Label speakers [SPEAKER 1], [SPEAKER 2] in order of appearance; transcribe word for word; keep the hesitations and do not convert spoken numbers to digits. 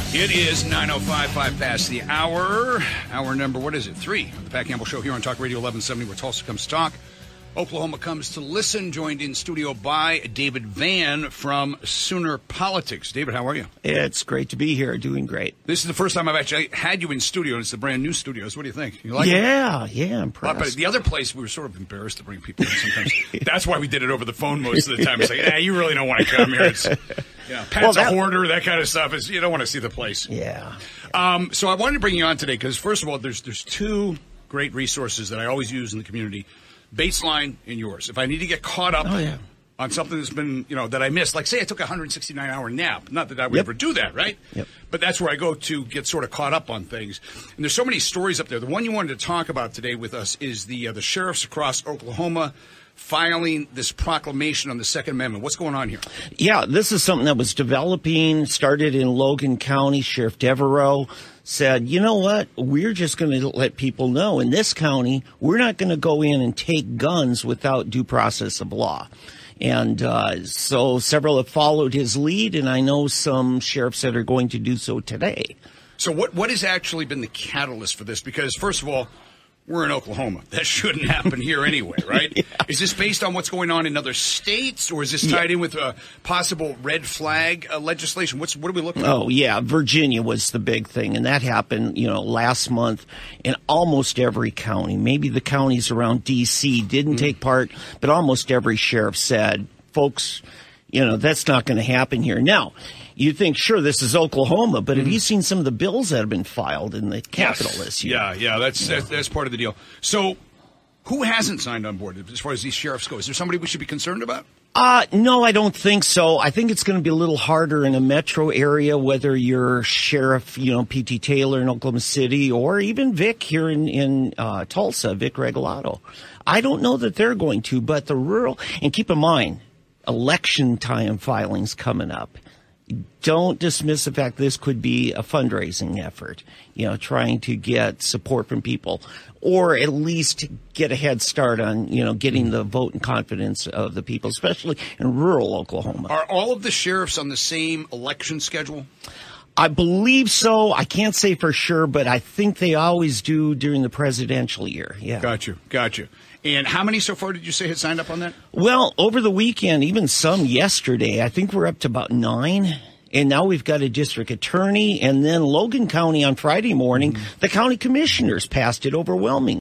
[SPEAKER 1] It is nine oh five, five past the hour. Hour number, what is it? Three of the Pat Campbell Show here on Talk Radio eleven seventy, where Tulsa comes to talk. Oklahoma comes to listen, joined in studio by David Vann from Sooner Politics. David, how are you?
[SPEAKER 2] It's great to be here. Doing great.
[SPEAKER 1] This is the first time I've actually had you in studio, and it's the brand new studios. What do you think? You like
[SPEAKER 2] yeah,
[SPEAKER 1] it?
[SPEAKER 2] Yeah, impressed.
[SPEAKER 1] But the other place, we were sort of embarrassed to bring people in sometimes. That's why we did it over the phone most of the time. It's like, eh, you really don't want to come here. It's, you know, Pat's well, that, a hoarder, that kind of stuff. Is You don't want to see the place.
[SPEAKER 2] Yeah.
[SPEAKER 1] Um, so I wanted to bring you on today because, first of all, there's there's two great resources that I always use in the community. Baseline and yours. If I need to get caught up
[SPEAKER 2] oh, yeah.
[SPEAKER 1] on something that's been, you know, that I missed, like say I took a one hundred sixty-nine hour nap. Not that I would
[SPEAKER 2] yep.
[SPEAKER 1] ever do that, right?
[SPEAKER 2] Yep.
[SPEAKER 1] But that's where I go to get sort of caught up on things. And there's so many stories up there. The one you wanted to talk about today with us is the uh, the sheriffs across Oklahoma filing this proclamation on the Second Amendment. What's going on here?
[SPEAKER 2] Yeah, this is something that was developing, started in Logan County. Sheriff Devereaux said, you know what, we're just going to let people know in this county, we're not going to go in and take guns without due process of law. And uh, so several have followed his lead, and I know some sheriffs that are going to do so today.
[SPEAKER 1] So what what has actually been the catalyst for this? Because, first of all, we're in Oklahoma. That shouldn't happen here anyway, right? yeah. Is this based on what's going on in other states, or is this tied yeah. in with a possible red flag uh, legislation? What's what are we looking at?
[SPEAKER 2] Oh, yeah. Virginia was the big thing, and that happened, you know, last month in almost every county. Maybe the counties around D C didn't mm-hmm. take part, but almost every sheriff said, folks, you know, that's not going to happen here. Now, you think, sure, this is Oklahoma, but have mm. you seen some of the bills that have been filed in the Capitol
[SPEAKER 1] yes.
[SPEAKER 2] this year?
[SPEAKER 1] Yeah, yeah, that's, yeah. that's that's part of the deal. So who hasn't signed on board as far as these sheriffs go? Is there somebody we should be concerned about?
[SPEAKER 2] Uh, no, I don't think so. I think it's going to be a little harder in a metro area, whether you're Sheriff, you know, P T Taylor in Oklahoma City, or even Vic here in, in uh, Tulsa, Vic Regalado. I don't know that they're going to, but the rural, and keep in mind, election time filings coming up. Don't dismiss the fact this could be a fundraising effort, you know, trying to get support from people, or at least get a head start on, you know, getting the vote and confidence of the people, especially in rural Oklahoma.
[SPEAKER 1] Are all of the sheriffs on the same election schedule?
[SPEAKER 2] I believe so. I can't say for sure, but I think they always do during the presidential year. Yeah.
[SPEAKER 1] Got you. Got you. And how many so far did you say had signed up on that?
[SPEAKER 2] Well, over the weekend, even some yesterday. I think we're up to about nine. And now we've got a district attorney, and then Logan County on Friday morning, mm-hmm. the county commissioners passed it overwhelmingly.